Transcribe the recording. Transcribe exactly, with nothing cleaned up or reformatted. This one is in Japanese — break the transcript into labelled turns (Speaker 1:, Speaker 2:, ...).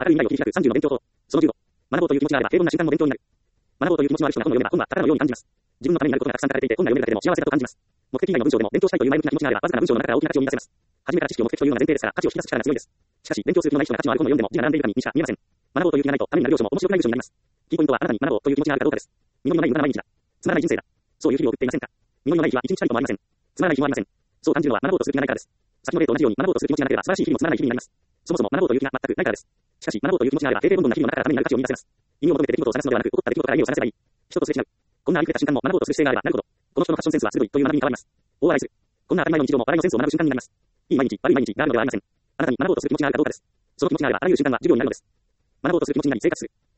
Speaker 1: 明るい未来を切り開くさんじゅうの勉強法。そのじゅうご。学ぼうという気持ちがあれば平凡な瞬間も勉強になる。学ぼうという気持ちのある人が本を読めば本は宝のように感じます。自分のためになることがたくさん書かれていて本が読めるだけでも幸せだと感じます。目的以外の文章でも勉強したいという前向きな気持ちがあればわずかな文章の中から大きな価値を見出せます。初めから知識を目的というのが前提ですから価値を引き出す力が強いです。しかし勉強する気のない人が価値のある本を読んでも字が並んでいるかにしか見えません。学ぼうという気がないとためになる要素も面白くない文章になります。キーポイントはあなたに学ぼうという気持ちがあるかどうかです。実りのない無駄な毎日だ。つまらない人生だ。そういう日々を送っていませんか。実りのない日は一日たりともありません。つまらない日もありません。そう感じるのは学ぼうとする気がないからです。先の例と同じように学ぼうとする気持ちがなければ素晴らしい日々もつまらない日々になります。そもそも学ぼうという気が全くないからです。しかし学ぼうという気持ちがあれば平々凡々な日々の中からためになる価値を見出せます。意味を求めて出来事を探すのではなく起こった出来事から意味を探せばいい。人とすれ違う。こんなありふれた瞬間も学ぼうとする姿勢があればなるほど。この人のファッションセンスは鋭いという学びに変わります。大笑いする。こんな当たり前の日常も笑いのセンスを学ぶ瞬間になります。いい毎日、悪い毎日があるのではありません。あなたに学ぼうとする気持ちがあるかどうかです。その気持ちがあればあらゆる瞬間は授業になるのです。学ぼうとする気持ちになり生活する。